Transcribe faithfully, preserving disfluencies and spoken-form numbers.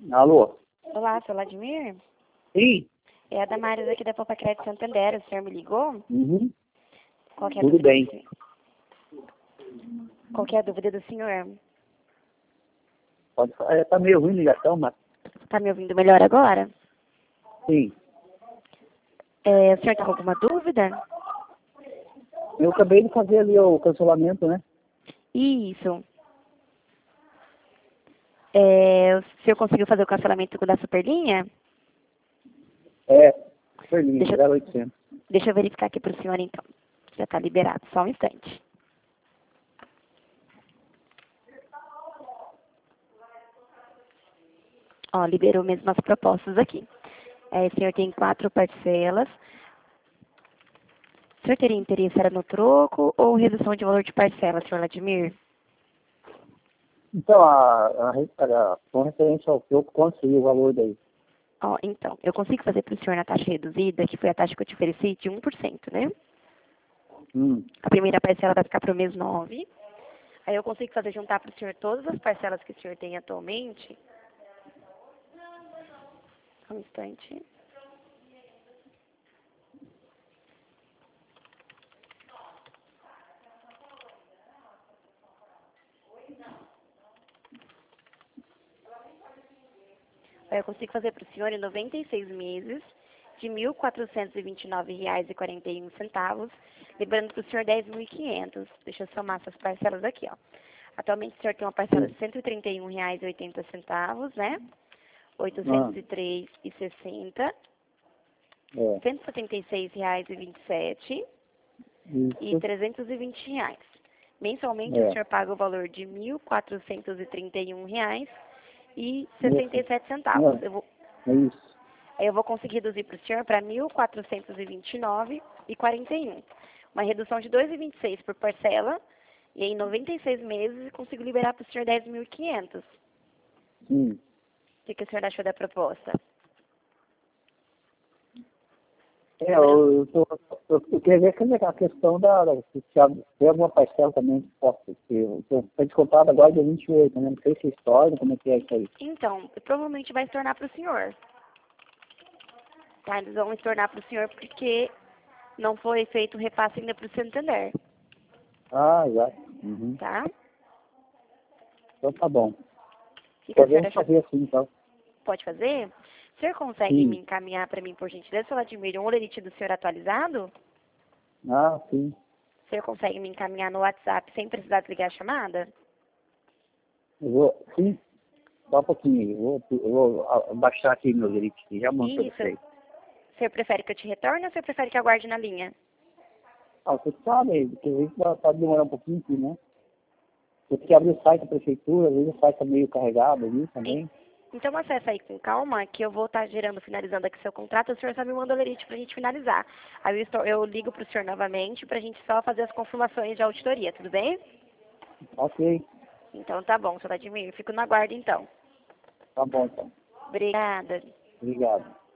Alô? Olá, sou Vladimir. Sim. É a Damares aqui da Poupa Crédito Santander. O senhor me ligou? Uhum. Qual que é a Tudo dúvida bem. do senhor? Qual que é a dúvida do senhor? Pode falar. É, tá meio ruim a ligação, mas Tá me ouvindo melhor agora? sim. É, o senhor tá com alguma dúvida? Eu acabei de fazer ali o cancelamento, né? Isso. É, o senhor conseguiu fazer o cancelamento da Superlinha? É, foi lindo, Deixa, zero oitocentos. deixa eu verificar aqui pro senhor então. Já tá liberado, só um instante. Ó, liberou mesmo as propostas aqui. É, o senhor tem quatro parcelas. O senhor teria interesse era no troco ou redução de valor de parcela, senhor Vladimir? Então, a, a, a, com referência ao que eu consegui o valor daí. Ó, então, eu consigo fazer para o senhor na taxa reduzida, que foi a taxa que eu te ofereci, de um por cento, né? Hum. A primeira parcela vai ficar para o mês nove. Aí eu consigo fazer juntar para o senhor todas as parcelas que o senhor tem atualmente. Só um instante. Aí eu consigo fazer para o senhor em noventa e seis meses, de mil quatrocentos e vinte e nove reais e quarenta e um centavos, lembrando para o senhor dez mil e quinhentos. Deixa eu somar essas parcelas aqui, ó. Atualmente o senhor tem uma parcela de cento e trinta e um reais e oitenta centavos, né? oitocentos e três reais e sessenta centavos, É. cento e setenta e seis reais e vinte e sete centavos e Isso. trezentos e vinte reais. Mensalmente o É. senhor paga o valor de mil quatrocentos e trinta e um reais e sessenta e Isso. sete centavos. Eu vou, É isso. aí eu vou conseguir reduzir para o senhor para mil quatrocentos e vinte e nove reais e quarenta e um. Uma redução de dois reais e vinte e seis por parcela. E em noventa e seis meses eu consigo liberar para o senhor dez mil e quinhentos. Sim. O que, que o senhor achou da proposta? É, Lembrando, eu, eu, tô, eu, eu queria ver que a questão da, da se tem alguma parcela também que possa ter. Foi descontado agora dia vinte e oito, né? Não sei se é história, como é que é isso aí. então, provavelmente vai se tornar para o senhor. Tá? Eles vão se tornar para o senhor porque não foi feito o repasse ainda para o Santander. Ah, já. Uhum. Tá? Então tá bom. O que, que o senhor Podemos achou? fazer assim, então. Pode fazer? O senhor consegue me Sim. encaminhar para mim, por gentileza, Vladimir, um olerite do senhor atualizado? Ah, sim. O senhor consegue me encaminhar no WhatsApp sem precisar desligar a chamada? Eu vou, sim, só um pouquinho. Eu vou, eu vou ah, baixar aqui meu lyrics e já mando pra Isso. você. O senhor prefere que eu te retorne ou o senhor prefere que eu aguarde na linha? Ah, você sabe, porque às vezes pode demorar um pouquinho aqui, né? Eu tenho que abrir o site da prefeitura, às vezes o site tá meio carregado ali En- também. Então acessa aí com calma, que eu vou estar gerando, finalizando aqui seu contrato, o senhor só me manda o lerite para a gente finalizar. Aí eu, estou, eu ligo para o senhor novamente para a gente só fazer as confirmações de auditoria, tudo bem? Ok, Então tá bom, senhor Vladimir, fico na guarda então. tá bom então. Obrigada. Obrigado.